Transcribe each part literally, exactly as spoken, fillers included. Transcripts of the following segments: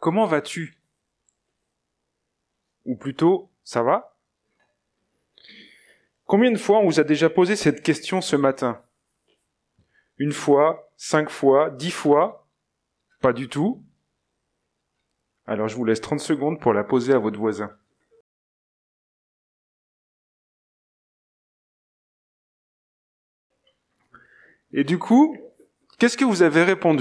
comment vas-tu ? Ou plutôt, ça va ? Combien de fois on vous a déjà posé cette question ce matin ? Une fois, cinq fois, dix fois ? Pas du tout ? Alors je vous laisse trente secondes pour la poser à votre voisin. Et du coup, qu'est-ce que vous avez répondu ?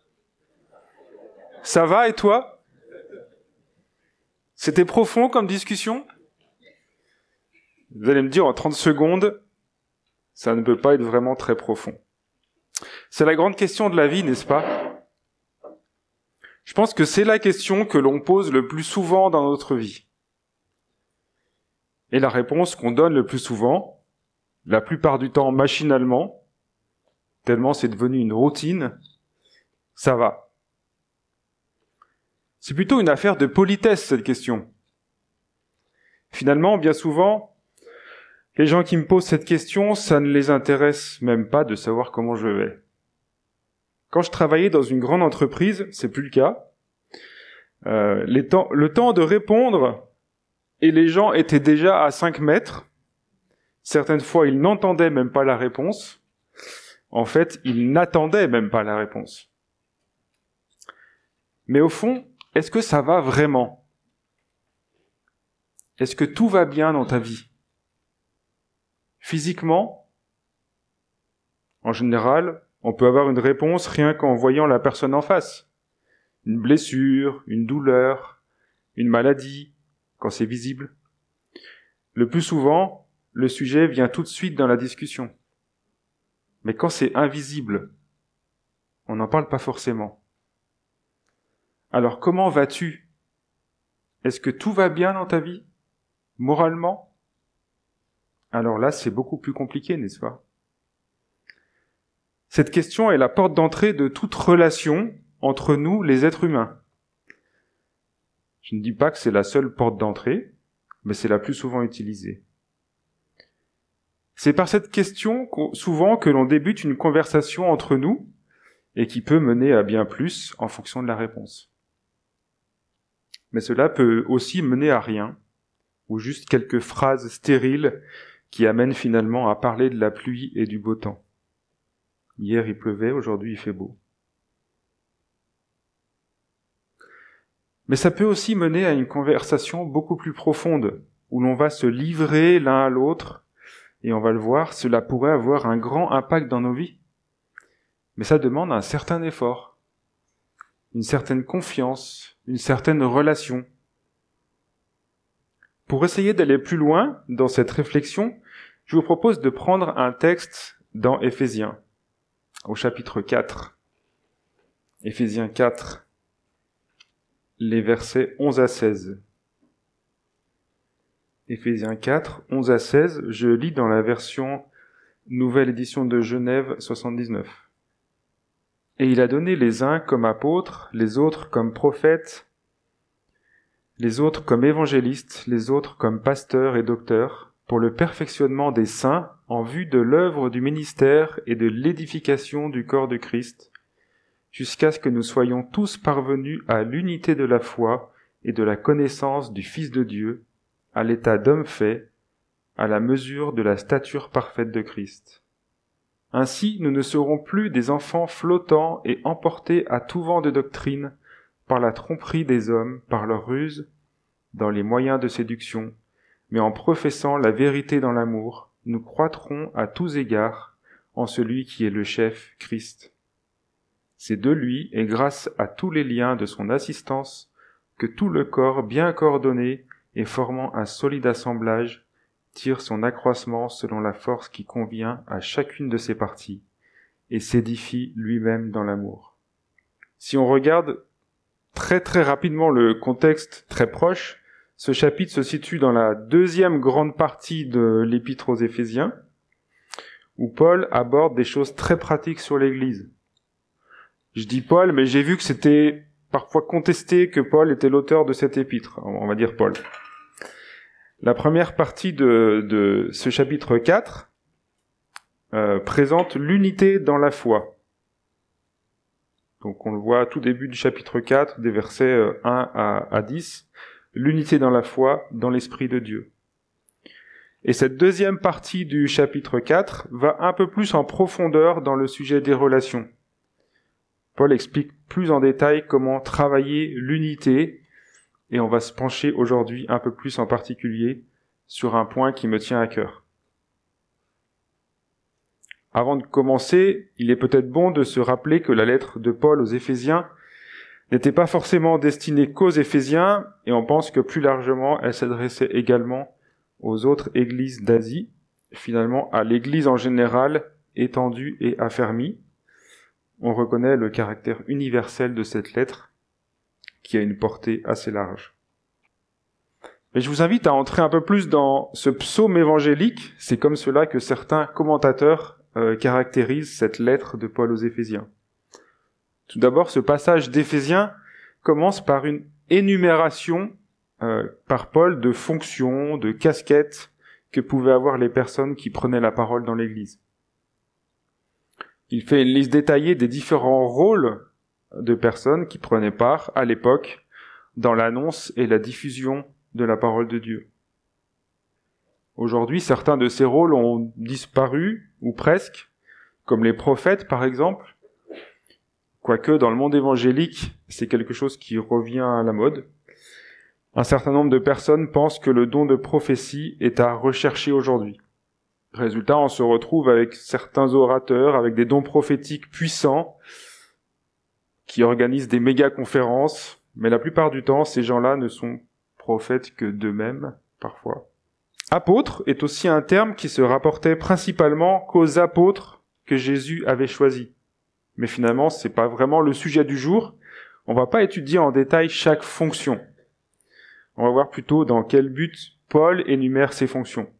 Ça va et toi ? C'était profond comme discussion ? Vous allez me dire en trente secondes, ça ne peut pas être vraiment très profond. C'est la grande question de la vie, n'est-ce pas ? Je pense que c'est la question que l'on pose le plus souvent dans notre vie. Et la réponse qu'on donne le plus souvent, la plupart du temps machinalement, tellement c'est devenu une routine, ça va. C'est plutôt une affaire de politesse, cette question. Finalement, bien souvent, les gens qui me posent cette question, ça ne les intéresse même pas de savoir comment je vais. Quand je travaillais dans une grande entreprise, c'est plus le cas. Euh, les temps, le temps de répondre, et les gens étaient déjà à cinq mètres. Certaines fois, ils n'entendaient même pas la réponse. En fait, ils n'attendaient même pas la réponse. Mais au fond, est-ce que ça va vraiment ? Est-ce que tout va bien dans ta vie ? Physiquement, en général, on peut avoir une réponse rien qu'en voyant la personne en face. Une blessure, une douleur, une maladie, quand c'est visible. Le plus souvent, le sujet vient tout de suite dans la discussion. Mais quand c'est invisible, on n'en parle pas forcément. Alors comment vas-tu ? Est-ce que tout va bien dans ta vie ? Moralement ? Alors là, c'est beaucoup plus compliqué, n'est-ce pas ? Cette question est la porte d'entrée de toute relation entre nous, les êtres humains. Je ne dis pas que c'est la seule porte d'entrée, mais c'est la plus souvent utilisée. C'est par cette question souvent que l'on débute une conversation entre nous et qui peut mener à bien plus en fonction de la réponse. Mais cela peut aussi mener à rien, ou juste quelques phrases stériles qui amènent finalement à parler de la pluie et du beau temps. Hier il pleuvait, aujourd'hui il fait beau. Mais ça peut aussi mener à une conversation beaucoup plus profonde, où l'on va se livrer l'un à l'autre, et on va le voir, cela pourrait avoir un grand impact dans nos vies. Mais ça demande un certain effort, une certaine confiance, une certaine relation. Pour essayer d'aller plus loin dans cette réflexion, je vous propose de prendre un texte dans Éphésiens, au chapitre quatre. Éphésiens quatre, les versets onze à seize. Éphésiens quatre, onze à seize, je lis dans la version Nouvelle édition de Genève soixante-dix-neuf. Et il a donné les uns comme apôtres, les autres comme prophètes, les autres comme évangélistes, les autres comme pasteurs et docteurs, pour le perfectionnement des saints en vue de l'œuvre du ministère et de l'édification du corps de Christ, jusqu'à ce que nous soyons tous parvenus à l'unité de la foi et de la connaissance du Fils de Dieu, à l'état d'homme fait, à la mesure de la stature parfaite de Christ. Ainsi, nous ne serons plus des enfants flottants et emportés à tout vent de doctrine par la tromperie des hommes, par leur ruse, dans les moyens de séduction, mais en professant la vérité dans l'amour, nous croîtrons à tous égards en celui qui est le chef, Christ. C'est de lui et grâce à tous les liens de son assistance que tout le corps bien coordonné et formant un solide assemblage tire son accroissement selon la force qui convient à chacune de ses parties et s'édifie lui-même dans l'amour. Si on regarde très très rapidement le contexte très proche, ce chapitre se situe dans la deuxième grande partie de l'épître aux Éphésiens, où Paul aborde des choses très pratiques sur l'Église. Je dis Paul, mais j'ai vu que c'était parfois contesté que Paul était l'auteur de cet épître. On va dire Paul. La première partie de, de ce chapitre quatre euh, présente l'unité dans la foi. Donc on le voit tout début du chapitre quatre, des versets un à dix, l'unité dans la foi, dans l'Esprit de Dieu. Et cette deuxième partie du chapitre quatre va un peu plus en profondeur dans le sujet des relations. Paul explique plus en détail comment travailler l'unité, et on va se pencher aujourd'hui un peu plus en particulier sur un point qui me tient à cœur. Avant de commencer, il est peut-être bon de se rappeler que la lettre de Paul aux Éphésiens n'était pas forcément destinée qu'aux Éphésiens, et on pense que plus largement, elle s'adressait également aux autres églises d'Asie, finalement à l'église en général, étendue et affermie. On reconnaît le caractère universel de cette lettre, qui a une portée assez large. Mais je vous invite à entrer un peu plus dans ce psaume évangélique, c'est comme cela que certains commentateurs euh, caractérisent cette lettre de Paul aux Éphésiens. Tout d'abord, ce passage d'Éphésiens commence par une énumération euh, par Paul de fonctions, de casquettes que pouvaient avoir les personnes qui prenaient la parole dans l'Église. Il fait une liste détaillée des différents rôles de personnes qui prenaient part à l'époque dans l'annonce et la diffusion de la parole de Dieu. Aujourd'hui, certains de ces rôles ont disparu, ou presque, comme les prophètes par exemple, quoique dans le monde évangélique, c'est quelque chose qui revient à la mode. Un certain nombre de personnes pensent que le don de prophétie est à rechercher aujourd'hui. Résultat, on se retrouve avec certains orateurs, avec des dons prophétiques puissants, qui organisent des méga-conférences, mais la plupart du temps, ces gens-là ne sont prophètes que d'eux-mêmes, parfois. Apôtre est aussi un terme qui se rapportait principalement qu'aux apôtres que Jésus avait choisis. Mais finalement, c'est pas vraiment le sujet du jour. On va pas étudier en détail chaque fonction. On va voir plutôt dans quel but Paul énumère ses fonctions.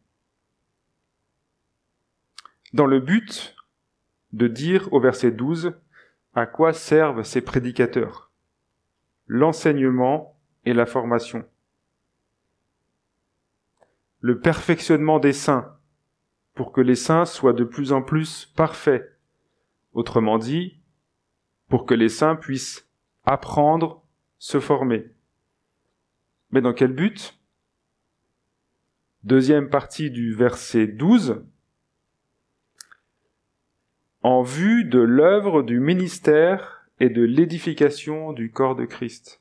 Dans le but de dire au verset douze à quoi servent ces prédicateurs, l'enseignement et la formation, le perfectionnement des saints, pour que les saints soient de plus en plus parfaits, autrement dit, pour que les saints puissent apprendre, se former. Mais dans quel but ? Deuxième partie du verset douze. En vue de l'œuvre du ministère et de l'édification du corps de Christ.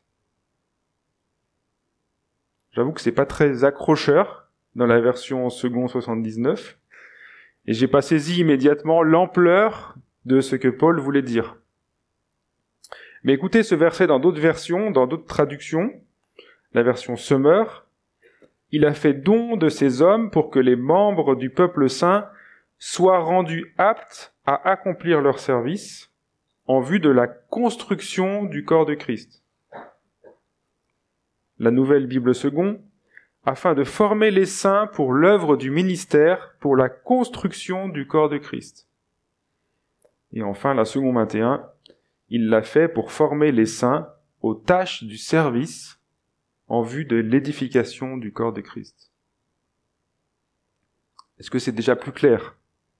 J'avoue que c'est pas très accrocheur dans la version second soixante-dix-neuf, et j'ai pas saisi immédiatement l'ampleur de ce que Paul voulait dire. Mais écoutez ce verset dans d'autres versions, dans d'autres traductions, la version Summer, il a fait don de ces hommes pour que les membres du peuple saint soient rendus aptes à accomplir leur service en vue de la construction du corps de Christ. La Nouvelle Bible Second, afin de former les saints pour l'œuvre du ministère, pour la construction du corps de Christ. Et enfin, la Seconde vingt et un, il l'a fait pour former les saints aux tâches du service en vue de l'édification du corps de Christ. Est-ce que c'est déjà plus clair ?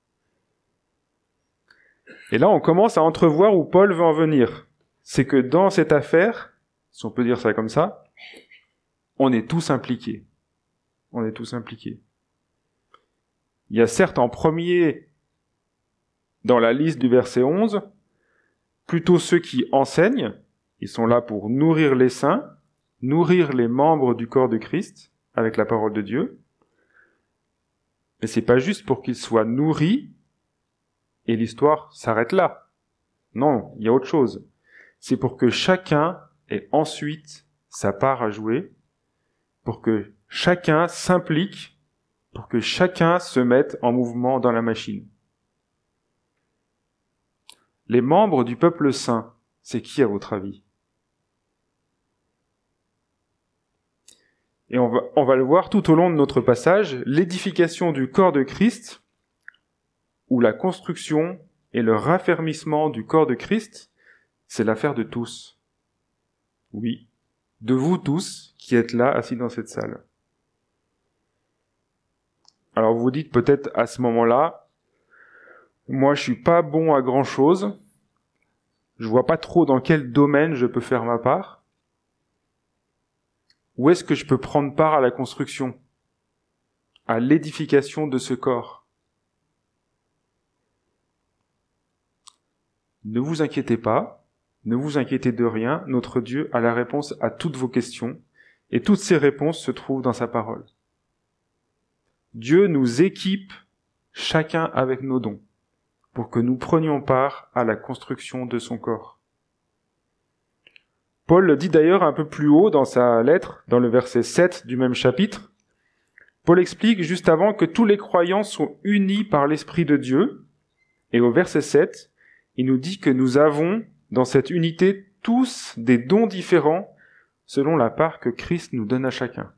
Et là, on commence à entrevoir où Paul veut en venir. C'est que dans cette affaire, si on peut dire ça comme ça, on est tous impliqués. On est tous impliqués. Il y a certes en premier, dans la liste du verset onze, plutôt ceux qui enseignent, ils sont là pour nourrir les saints, nourrir les membres du corps de Christ avec la parole de Dieu. Mais c'est pas juste pour qu'ils soient nourris et l'histoire s'arrête là. Non, il y a autre chose. C'est pour que chacun ait ensuite sa part à jouer, pour que chacun s'implique, pour que chacun se mette en mouvement dans la machine. Les membres du peuple saint, c'est qui à votre avis ? Et on va, on va le voir tout au long de notre passage, l'édification du corps de Christ, ou la construction et le raffermissement du corps de Christ, c'est l'affaire de tous. Oui, de vous tous qui êtes là, assis dans cette salle. Alors vous vous dites peut-être à ce moment-là, moi je suis pas bon à grand-chose, Je vois pas trop dans quel domaine je peux faire ma part. Où est-ce que je peux prendre part à la construction, à l'édification de ce corps? Ne vous inquiétez pas, ne vous inquiétez de rien, notre Dieu a la réponse à toutes vos questions, et toutes ces réponses se trouvent dans sa parole. Dieu nous équipe chacun avec nos dons, pour que nous prenions part à la construction de son corps. Paul le dit d'ailleurs un peu plus haut dans sa lettre, dans le verset sept du même chapitre. Paul explique juste avant que tous les croyants sont unis par l'Esprit de Dieu, et au verset sept, il nous dit que nous avons, dans cette unité, tous des dons différents, selon la part que Christ nous donne à chacun.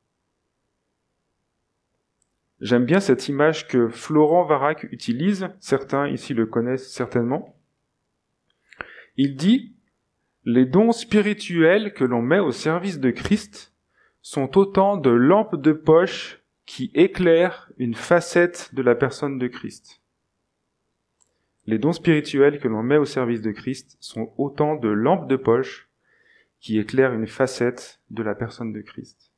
J'aime bien cette image que Florent Varac utilise, certains ici le connaissent certainement. Il dit « Les dons spirituels que l'on met au service de Christ sont autant de lampes de poche qui éclairent une facette de la personne de Christ. » Les dons spirituels que l'on met au service de Christ sont autant de lampes de poche qui éclairent une facette de la personne de Christ.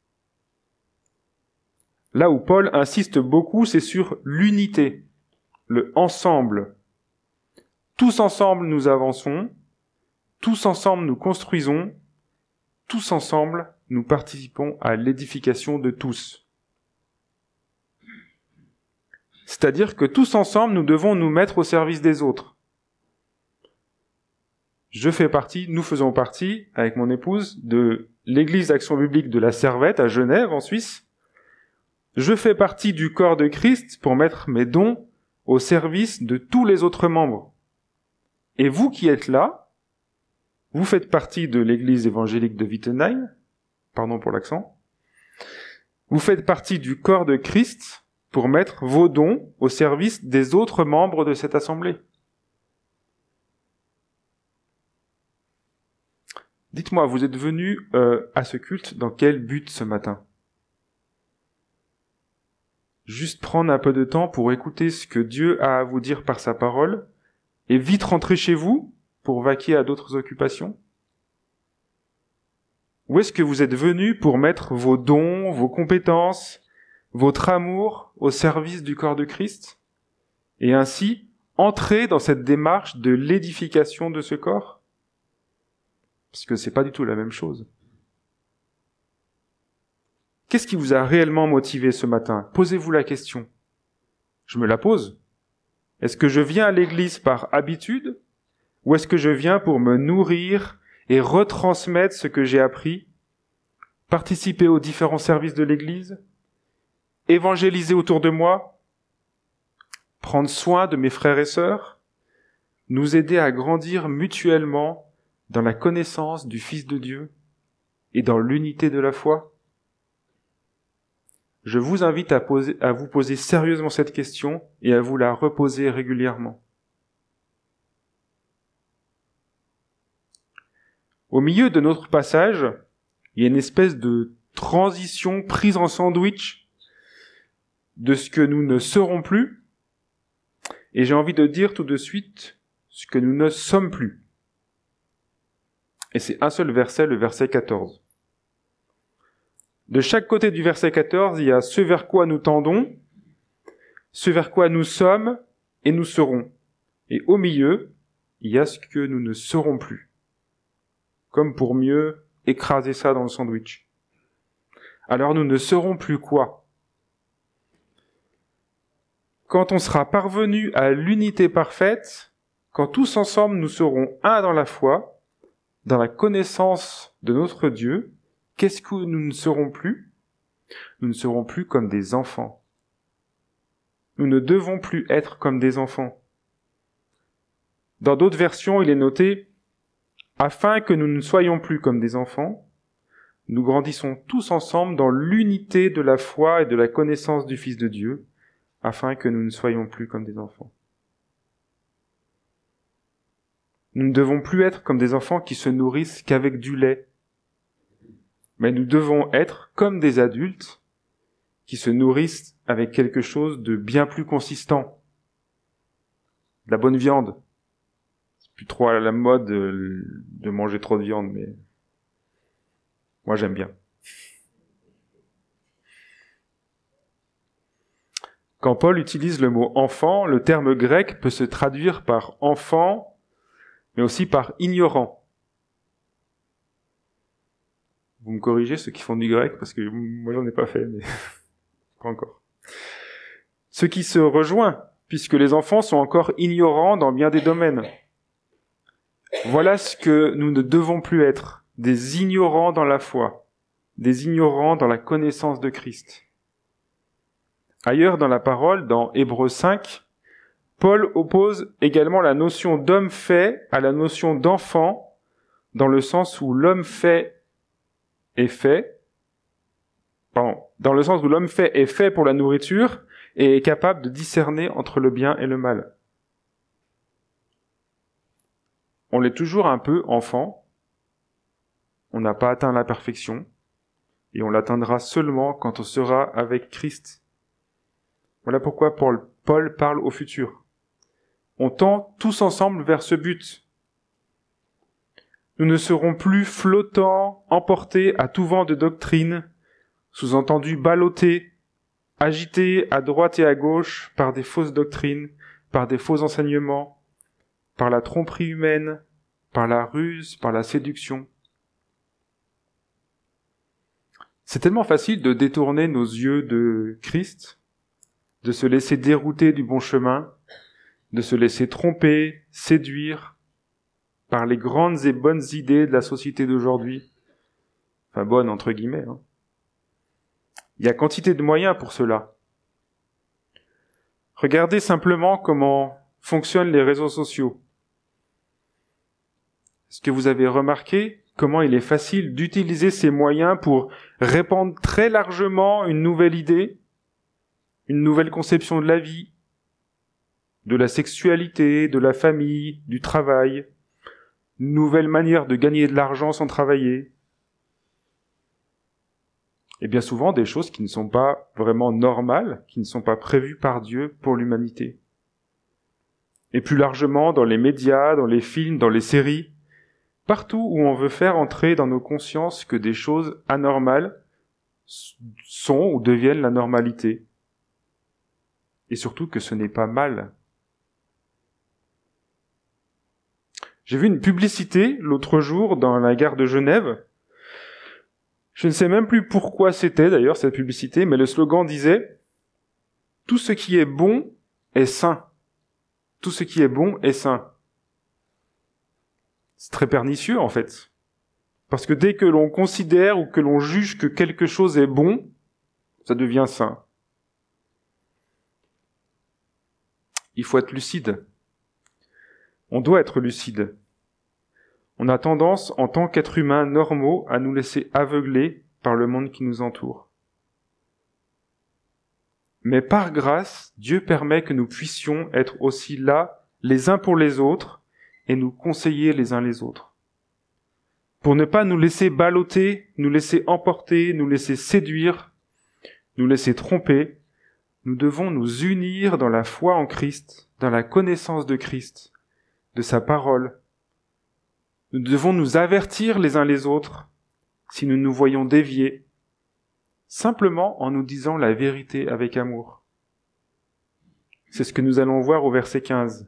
Là où Paul insiste beaucoup, c'est sur l'unité, le ensemble. Tous ensemble nous avançons, tous ensemble nous construisons, tous ensemble nous participons à l'édification de tous. C'est-à-dire que tous ensemble, nous devons nous mettre au service des autres. Je fais partie, nous faisons partie, avec mon épouse, de l'Église d'Action Biblique de la Servette à Genève, en Suisse. Je fais partie du corps de Christ pour mettre mes dons au service de tous les autres membres. Et vous qui êtes là, vous faites partie de l'Église évangélique de Wittenheim, pardon pour l'accent, vous faites partie du corps de Christ pour mettre vos dons au service des autres membres de cette assemblée. Dites-moi, vous êtes venus euh, à ce culte dans quel but ce matin? Juste prendre un peu de temps pour écouter ce que Dieu a à vous dire par sa parole, et vite rentrer chez vous pour vaquer à d'autres occupations? Ou est-ce que vous êtes venus pour mettre vos dons, vos compétences, votre amour au service du corps de Christ, et ainsi entrer dans cette démarche de l'édification de ce corps? Parce que c'est pas du tout la même chose. Qu'est-ce qui vous a réellement motivé ce matin? Posez-vous la question. Je me la pose. Est-ce que je viens à l'église par habitude, ou est-ce que je viens pour me nourrir et retransmettre ce que j'ai appris, participer aux différents services de l'église, évangéliser autour de moi, prendre soin de mes frères et sœurs, nous aider à grandir mutuellement dans la connaissance du Fils de Dieu et dans l'unité de la foi? Je vous invite à, poser, à vous poser sérieusement cette question et à vous la reposer régulièrement. Au milieu de notre passage, il y a une espèce de transition prise en sandwich de ce que nous ne serons plus, et j'ai envie de dire tout de suite ce que nous ne sommes plus. Et c'est un seul verset, le verset quatorze. De chaque côté du verset quatorze, il y a ce vers quoi nous tendons, ce vers quoi nous sommes et nous serons. Et au milieu, il y a ce que nous ne serons plus. Comme pour mieux écraser ça dans le sandwich. Alors nous ne serons plus quoi? Quand on sera parvenu à l'unité parfaite, quand tous ensemble nous serons un dans la foi, dans la connaissance de notre Dieu, qu'est-ce que nous ne serons plus? Nous ne serons plus comme des enfants. Nous ne devons plus être comme des enfants. Dans d'autres versions, il est noté « Afin que nous ne soyons plus comme des enfants, nous grandissons tous ensemble dans l'unité de la foi et de la connaissance du Fils de Dieu, afin que nous ne soyons plus comme des enfants. » Nous ne devons plus être comme des enfants qui se nourrissent qu'avec du lait, mais nous devons être comme des adultes qui se nourrissent avec quelque chose de bien plus consistant, de la bonne viande. plus trop à la mode de, de manger trop de viande, mais moi j'aime bien. Quand Paul utilise le mot enfant, le terme grec peut se traduire par enfant, mais aussi par ignorant. Vous me corrigez ceux qui font du grec, parce que moi j'en ai pas fait, mais pas encore. Ce qui se rejoint, puisque les enfants sont encore ignorants dans bien des domaines. Voilà ce que nous ne devons plus être, des ignorants dans la foi, des ignorants dans la connaissance de Christ. Ailleurs dans la parole, dans Hébreux cinq, Paul oppose également la notion d'homme fait à la notion d'enfant, dans le sens où l'homme fait est fait, pardon, dans le sens où l'homme fait est fait pour la nourriture et est capable de discerner entre le bien et le mal. On l'est toujours un peu enfant, on n'a pas atteint la perfection, et on l'atteindra seulement quand on sera avec Christ. Voilà pourquoi Paul, Paul parle au futur. On tend tous ensemble vers ce but. Nous ne serons plus flottants, emportés à tout vent de doctrine, sous-entendu ballottés, agités à droite et à gauche par des fausses doctrines, par des faux enseignements, par la tromperie humaine, par la ruse, par la séduction. C'est tellement facile de détourner nos yeux de Christ, de se laisser dérouter du bon chemin, de se laisser tromper, séduire par les grandes et bonnes idées de la société d'aujourd'hui. Enfin, bonnes entre guillemets. Hein. Il y a quantité de moyens pour cela. Regardez simplement comment fonctionnent les réseaux sociaux. Est-ce que vous avez remarqué comment il est facile d'utiliser ces moyens pour répandre très largement une nouvelle idée, une nouvelle conception de la vie, de la sexualité, de la famille, du travail, une nouvelle manière de gagner de l'argent sans travailler. Et bien souvent des choses qui ne sont pas vraiment normales, qui ne sont pas prévues par Dieu pour l'humanité. Et plus largement dans les médias, dans les films, dans les séries, partout où on veut faire entrer dans nos consciences que des choses anormales sont ou deviennent la normalité. Et surtout que ce n'est pas mal. J'ai vu une publicité l'autre jour dans la gare de Genève. Je ne sais même plus pourquoi c'était d'ailleurs cette publicité, mais le slogan disait « Tout ce qui est bon est sain. Tout ce qui est bon est sain. » C'est très pernicieux en fait. Parce que dès que l'on considère ou que l'on juge que quelque chose est bon, ça devient sain. Il faut être lucide. On doit être lucide. On a tendance, en tant qu'êtres humains normaux, à nous laisser aveugler par le monde qui nous entoure. Mais par grâce, Dieu permet que nous puissions être aussi là, les uns pour les autres, et nous conseiller les uns les autres. Pour ne pas nous laisser balloter, nous laisser emporter, nous laisser séduire, nous laisser tromper, nous devons nous unir dans la foi en Christ, dans la connaissance de Christ, de sa parole. Nous devons nous avertir les uns les autres si nous nous voyons dévier, simplement en nous disant la vérité avec amour. C'est ce que nous allons voir au verset quinze.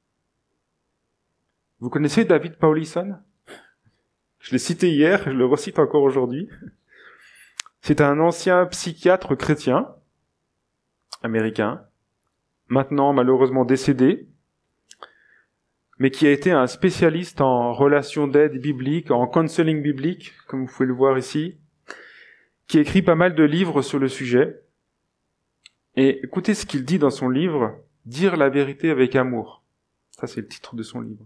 Vous connaissez David Powlison ? Je l'ai cité hier, je le recite encore aujourd'hui. C'est un ancien psychiatre chrétien, américain, maintenant malheureusement décédé, mais qui a été un spécialiste en relations d'aide biblique, en counseling biblique, comme vous pouvez le voir ici, qui écrit pas mal de livres sur le sujet. Et écoutez ce qu'il dit dans son livre, « Dire la vérité avec amour ». Ça, c'est le titre de son livre.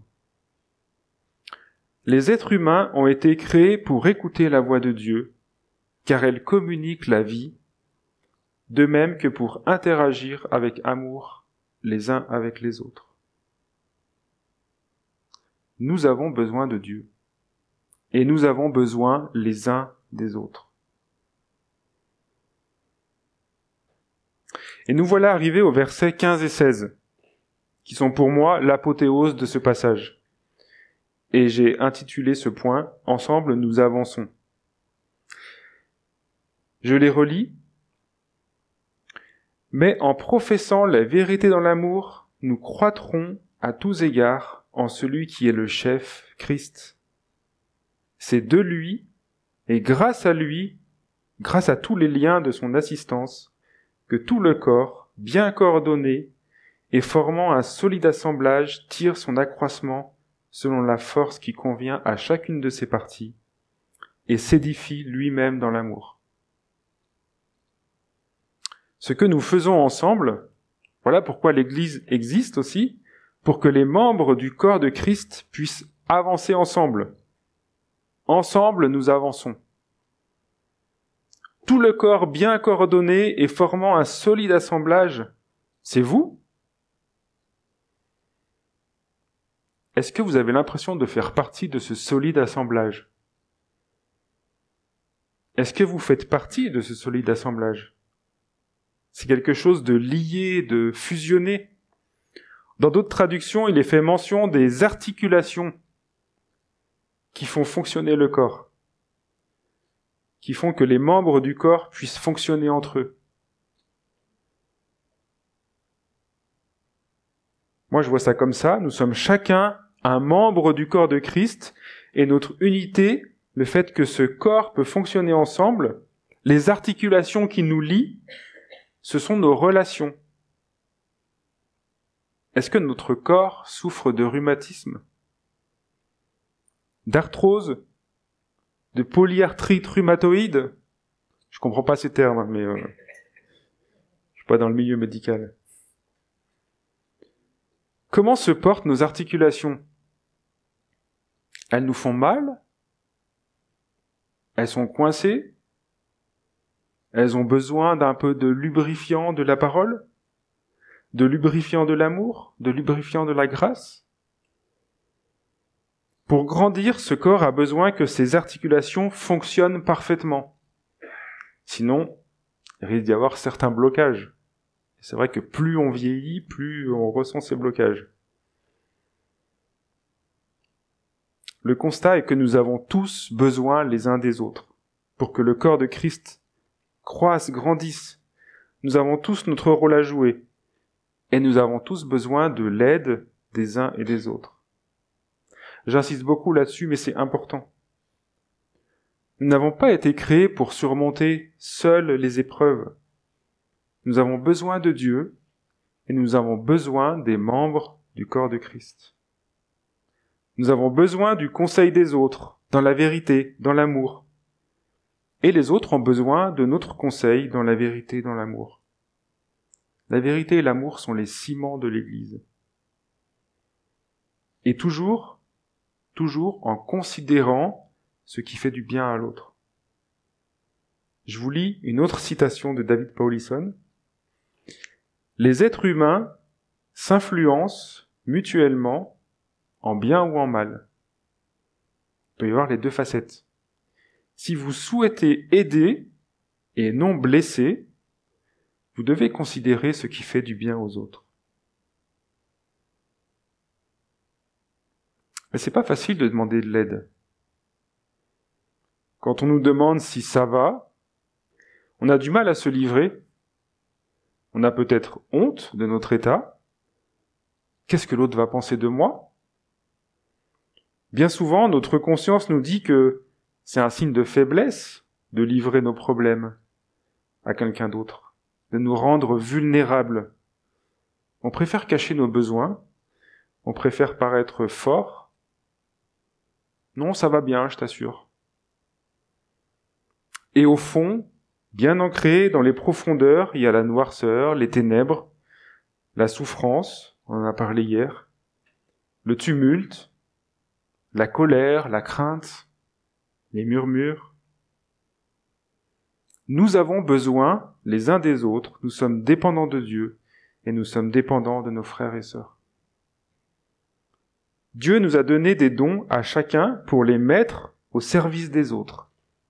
Les êtres humains ont été créés pour écouter la voix de Dieu, car elle communique la vie, de même que pour interagir avec amour les uns avec les autres. Nous avons besoin de Dieu, et nous avons besoin les uns des autres. Et nous voilà arrivés aux versets quinze et seize, qui sont pour moi l'apothéose de ce passage. Et j'ai intitulé ce point « Ensemble, nous avançons ». Je les relis. « Mais en professant la vérité dans l'amour, nous croîtrons à tous égards en celui qui est le chef, Christ. C'est de lui, et grâce à lui, grâce à tous les liens de son assistance, que tout le corps, bien coordonné et formant un solide assemblage, tire son accroissement selon la force qui convient à chacune de ses parties, et s'édifie lui-même dans l'amour. » Ce que nous faisons ensemble, voilà pourquoi l'Église existe aussi, pour que les membres du corps de Christ puissent avancer ensemble. Ensemble, nous avançons. Tout le corps bien coordonné et formant un solide assemblage, c'est vous? Est-ce que vous avez l'impression de faire partie de ce solide assemblage? Est-ce que vous faites partie de ce solide assemblage? C'est quelque chose de lié, de fusionné. Dans d'autres traductions, il est fait mention des articulations qui font fonctionner le corps, qui font que les membres du corps puissent fonctionner entre eux. Moi, je vois ça comme ça. Nous sommes chacun un membre du corps de Christ, et notre unité, le fait que ce corps peut fonctionner ensemble, les articulations qui nous lient, ce sont nos relations. Est-ce que notre corps souffre de rhumatisme, d'arthrose, de polyarthrite rhumatoïde? Je comprends pas ces termes, mais euh, je suis pas dans le milieu médical. Comment se portent nos articulations? Elles nous font mal? Elles sont coincées? Elles ont besoin d'un peu de lubrifiant de la parole? De lubrifiant de l'amour? De lubrifiant de la grâce? Pour grandir, ce corps a besoin que ses articulations fonctionnent parfaitement. Sinon, il risque d'y avoir certains blocages. C'est vrai que plus on vieillit, plus on ressent ces blocages. Le constat est que nous avons tous besoin les uns des autres pour que le corps de Christ croisse, grandisse. Nous avons tous notre rôle à jouer et nous avons tous besoin de l'aide des uns et des autres. J'insiste beaucoup là-dessus, mais c'est important. Nous n'avons pas été créés pour surmonter seuls les épreuves. Nous avons besoin de Dieu et nous avons besoin des membres du corps de Christ. Nous avons besoin du conseil des autres, dans la vérité, dans l'amour. Et les autres ont besoin de notre conseil dans la vérité, dans l'amour. La vérité et l'amour sont les ciments de l'Église. Et toujours, toujours en considérant ce qui fait du bien à l'autre. Je vous lis une autre citation de David Powlison. « Les êtres humains s'influencent mutuellement en bien ou en mal. » Il peut y avoir les deux facettes. Si vous souhaitez aider et non blesser, vous devez considérer ce qui fait du bien aux autres. Mais c'est pas facile de demander de l'aide. Quand on nous demande si ça va, on a du mal à se livrer. On a peut-être honte de notre état. Qu'est-ce que l'autre va penser de moi? Bien souvent, notre conscience nous dit que c'est un signe de faiblesse de livrer nos problèmes à quelqu'un d'autre, de nous rendre vulnérables. On préfère cacher nos besoins, on préfère paraître fort. Non, ça va bien, je t'assure. Et au fond, bien ancré dans les profondeurs, il y a la noirceur, les ténèbres, la souffrance, on en a parlé hier, le tumulte, la colère, la crainte, les murmures. Nous avons besoin les uns des autres, nous sommes dépendants de Dieu et nous sommes dépendants de nos frères et sœurs. Dieu nous a donné des dons à chacun pour les mettre au service des autres.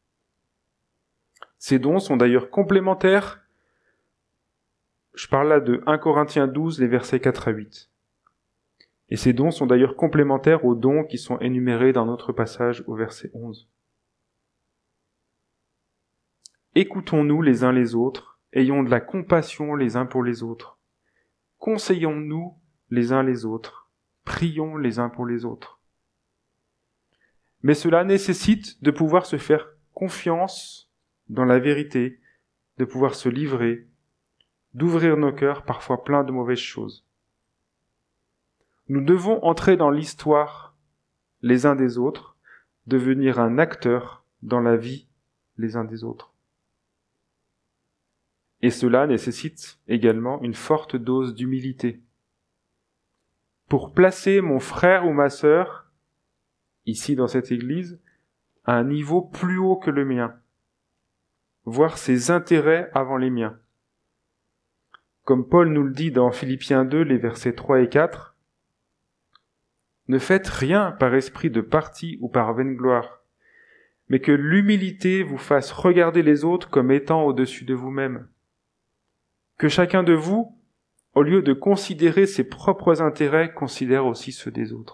Ces dons sont d'ailleurs complémentaires. Je parle là de un Corinthiens douze, les versets quatre à huit. Et ces dons sont d'ailleurs complémentaires aux dons qui sont énumérés dans notre passage au verset onze. Écoutons-nous les uns les autres, ayons de la compassion les uns pour les autres. Conseillons-nous les uns les autres, prions les uns pour les autres. Mais cela nécessite de pouvoir se faire confiance dans la vérité, de pouvoir se livrer, d'ouvrir nos cœurs parfois pleins de mauvaises choses. Nous devons entrer dans l'histoire les uns des autres, devenir un acteur dans la vie les uns des autres. Et cela nécessite également une forte dose d'humilité. Pour placer mon frère ou ma sœur, ici dans cette église, à un niveau plus haut que le mien, voir ses intérêts avant les miens. Comme Paul nous le dit dans Philippiens deux, les versets trois et quatre, « Ne faites rien par esprit de parti ou par vaine gloire, mais que l'humilité vous fasse regarder les autres comme étant au-dessus de vous-même. Que chacun de vous, au lieu de considérer ses propres intérêts, considère aussi ceux des autres. »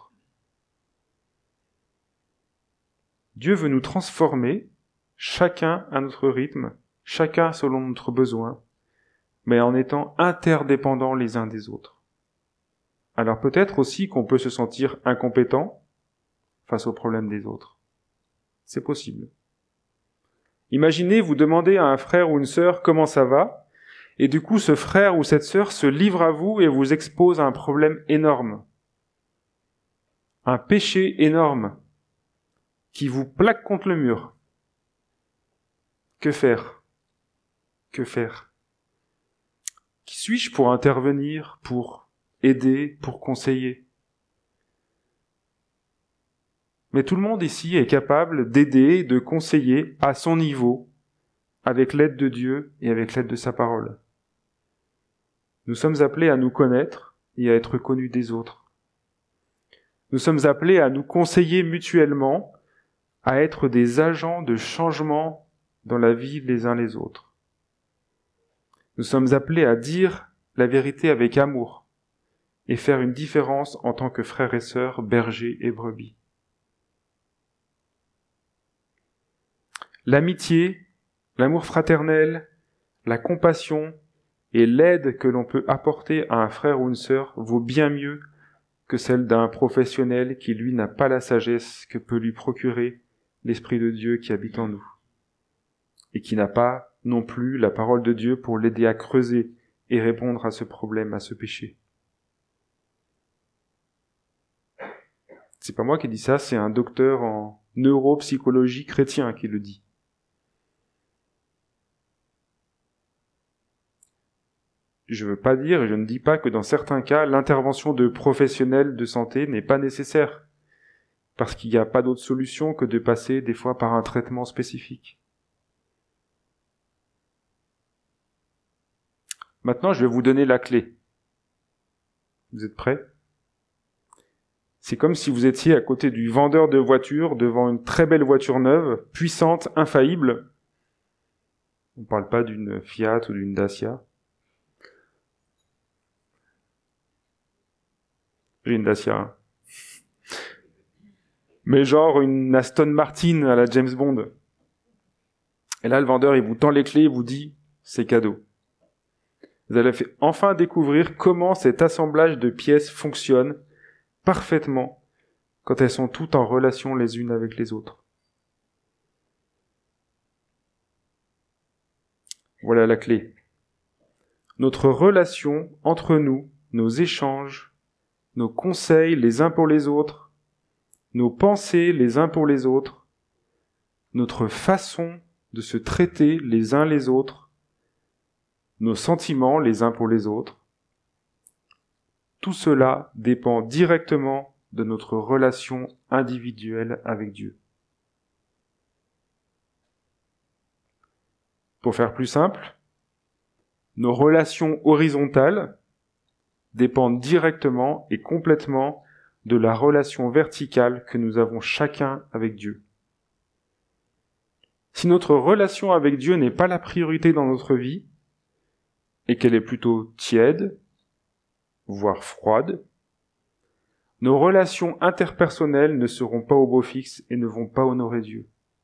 Dieu veut nous transformer, chacun à notre rythme, chacun selon notre besoin, mais en étant interdépendants les uns des autres. Alors peut-être aussi qu'on peut se sentir incompétent face aux problèmes des autres. C'est possible. Imaginez, vous demandez à un frère ou une sœur comment ça va, et du coup ce frère ou cette sœur se livre à vous et vous expose à un problème énorme, un péché énorme, qui vous plaque contre le mur. Que faire ? Que faire ? Qui suis-je pour intervenir, pour aider, pour conseiller ? Mais tout le monde ici est capable d'aider, de conseiller à son niveau, avec l'aide de Dieu et avec l'aide de sa parole. Nous sommes appelés à nous connaître et à être connus des autres. Nous sommes appelés à nous conseiller mutuellement, à être des agents de changement dans la vie les uns les autres. Nous sommes appelés à dire la vérité avec amour et faire une différence en tant que frères et sœurs, bergers et brebis. L'amitié, l'amour fraternel, la compassion et l'aide que l'on peut apporter à un frère ou une sœur vaut bien mieux que celle d'un professionnel qui, lui, n'a pas la sagesse que peut lui procurer l'Esprit de Dieu qui habite en nous, et qui n'a pas non plus la parole de Dieu pour l'aider à creuser et répondre à ce problème, à ce péché. C'est pas moi qui dis ça, c'est un docteur en neuropsychologie chrétien qui le dit. Je veux pas dire, et je ne dis pas que dans certains cas, l'intervention de professionnels de santé n'est pas nécessaire, parce qu'il n'y a pas d'autre solution que de passer des fois par un traitement spécifique. Maintenant, je vais vous donner la clé. Vous êtes prêts ? C'est comme si vous étiez à côté du vendeur de voitures devant une très belle voiture neuve, puissante, infaillible. On ne parle pas d'une Fiat ou d'une Dacia. J'ai une Dacia, hein. Mais genre une Aston Martin à la James Bond. Et là, le vendeur, il vous tend les clés, il vous dit, c'est cadeau. Vous allez enfin découvrir comment cet assemblage de pièces fonctionne parfaitement quand elles sont toutes en relation les unes avec les autres. Voilà la clé. Notre relation entre nous, nos échanges, nos conseils les uns pour les autres, nos pensées les uns pour les autres, notre façon de se traiter les uns les autres, nos sentiments les uns pour les autres, tout cela dépend directement de notre relation individuelle avec Dieu. Pour faire plus simple, nos relations horizontales dépendent directement et complètement de la relation verticale que nous avons chacun avec Dieu. Si notre relation avec Dieu n'est pas la priorité dans notre vie, et qu'elle est plutôt tiède, voire froide, nos relations interpersonnelles ne seront pas au beau fixe et ne vont pas honorer Dieu.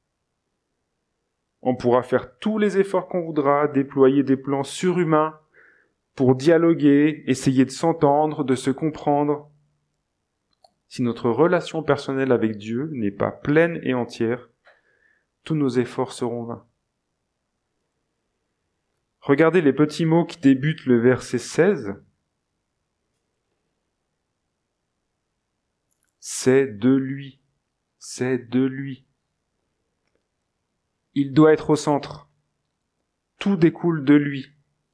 On pourra faire tous les efforts qu'on voudra, déployer des plans surhumains pour dialoguer, essayer de s'entendre, de se comprendre. Si notre relation personnelle avec Dieu n'est pas pleine et entière, tous nos efforts seront vains. Regardez les petits mots qui débutent le verset seize. C'est de lui. C'est de lui. Il doit être au centre. Tout découle de lui.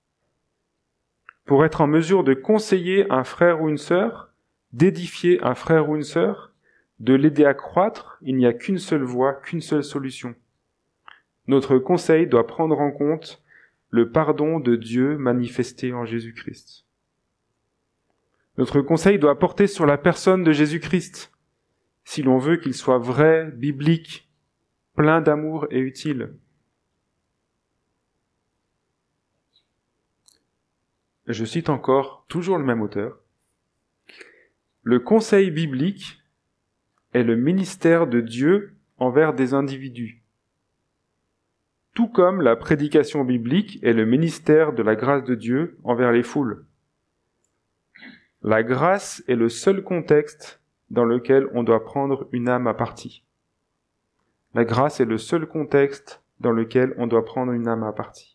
Pour être en mesure de conseiller un frère ou une sœur, d'édifier un frère ou une sœur, de l'aider à croître, il n'y a qu'une seule voie, qu'une seule solution. Notre conseil doit prendre en compte le pardon de Dieu manifesté en Jésus-Christ. Notre conseil doit porter sur la personne de Jésus-Christ, si l'on veut qu'il soit vrai, biblique, plein d'amour et utile. Je cite encore, toujours le même auteur. Le conseil biblique est le ministère de Dieu envers des individus, tout comme la prédication biblique est le ministère de la grâce de Dieu envers les foules. La grâce est le seul contexte dans lequel on doit prendre une âme à partie. La grâce est le seul contexte dans lequel on doit prendre une âme à partie.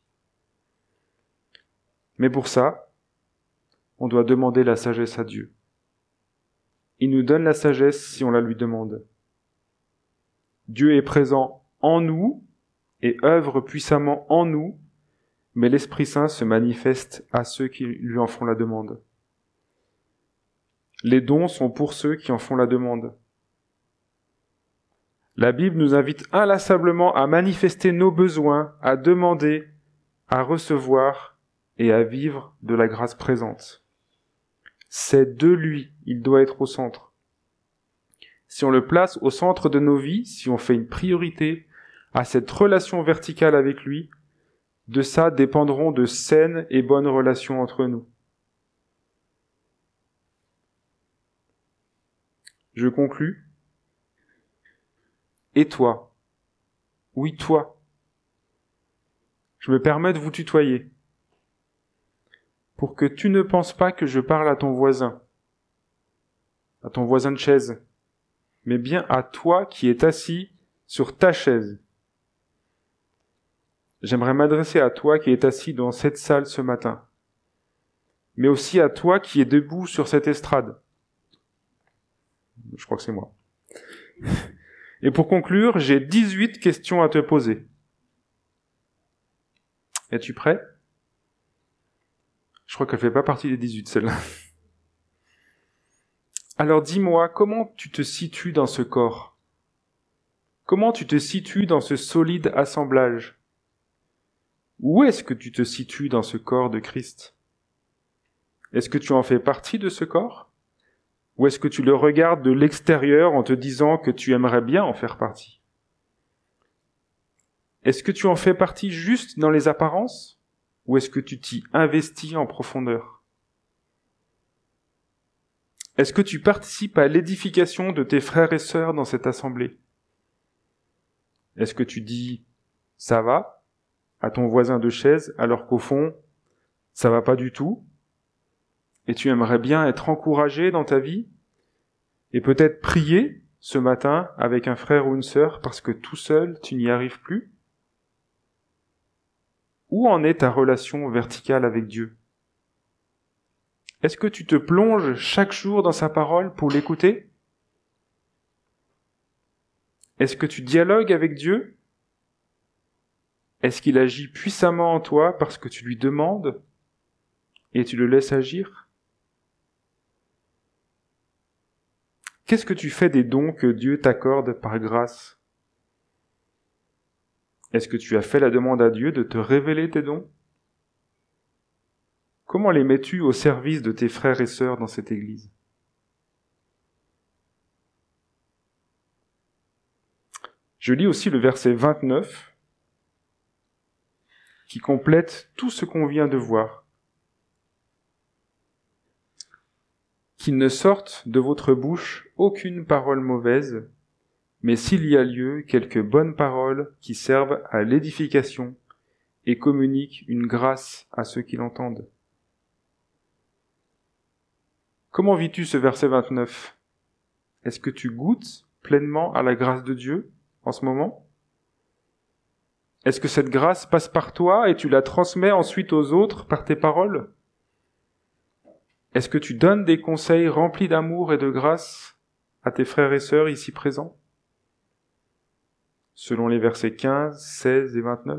Mais pour ça, on doit demander la sagesse à Dieu. Il nous donne la sagesse si on la lui demande. Dieu est présent en nous et œuvre puissamment en nous, mais l'Esprit Saint se manifeste à ceux qui lui en font la demande. Les dons sont pour ceux qui en font la demande. La Bible nous invite inlassablement à manifester nos besoins, à demander, à recevoir et à vivre de la grâce présente. C'est de lui, il doit être au centre. Si on le place au centre de nos vies, si on fait une priorité à cette relation verticale avec lui, de ça dépendront de saines et bonnes relations entre nous. Je conclus. Et toi? Oui, toi. Je me permets de vous tutoyer. Pour que tu ne penses pas que je parle à ton voisin, à ton voisin de chaise, mais bien à toi qui es assis sur ta chaise. J'aimerais m'adresser à toi qui es assis dans cette salle ce matin, mais aussi à toi qui es debout sur cette estrade. Je crois que c'est moi. Et pour conclure, j'ai dix-huit questions à te poser. Es-tu prêt? Je crois qu'elle fait pas partie des dix-huit, celle-là. Alors dis-moi, comment tu te situes dans ce corps? Comment tu te situes dans ce solide assemblage? Où est-ce que tu te situes dans ce corps de Christ? Est-ce que tu en fais partie de ce corps? Ou est-ce que tu le regardes de l'extérieur en te disant que tu aimerais bien en faire partie? Est-ce que tu en fais partie juste dans les apparences? Ou est-ce que tu t'y investis en profondeur? Est-ce que tu participes à l'édification de tes frères et sœurs dans cette assemblée? Est-ce que tu dis « ça va » à ton voisin de chaise alors qu'au fond, ça va pas du tout? Et tu aimerais bien être encouragé dans ta vie? Et peut-être prier ce matin avec un frère ou une sœur parce que tout seul, tu n'y arrives plus? Où en est ta relation verticale avec Dieu? Est-ce que tu te plonges chaque jour dans sa parole pour l'écouter? Est-ce que tu dialogues avec Dieu? Est-ce qu'il agit puissamment en toi parce que tu lui demandes et tu le laisses agir? Qu'est-ce que tu fais des dons que Dieu t'accorde par grâce? Est-ce que tu as fait la demande à Dieu de te révéler tes dons? Comment les mets-tu au service de tes frères et sœurs dans cette Église? Je lis aussi le verset vingt-neuf qui complète tout ce qu'on vient de voir. qu'il ne sorte de votre bouche aucune parole mauvaise, mais s'il y a lieu, quelques bonnes paroles qui servent à l'édification et communiquent une grâce à ceux qui l'entendent. Comment vis-tu ce verset vingt-neuf ? Est-ce que tu goûtes pleinement à la grâce de Dieu en ce moment ? Est-ce que cette grâce passe par toi et tu la transmets ensuite aux autres par tes paroles ? Est-ce que tu donnes des conseils remplis d'amour et de grâce à tes frères et sœurs ici présents ? Selon les versets quinze, seize et vingt-neuf.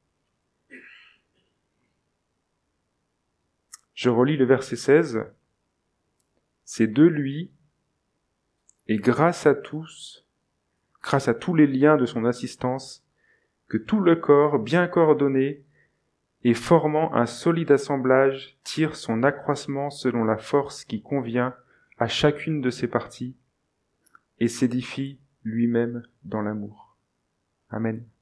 Je relis le verset seize. C'est de lui, et grâce à tous, grâce à tous les liens de son assistance, que tout le corps, bien coordonné et formant un solide assemblage, tire son accroissement selon la force qui convient à chacune de ses parties et s'édifie lui-même dans l'amour. Amen.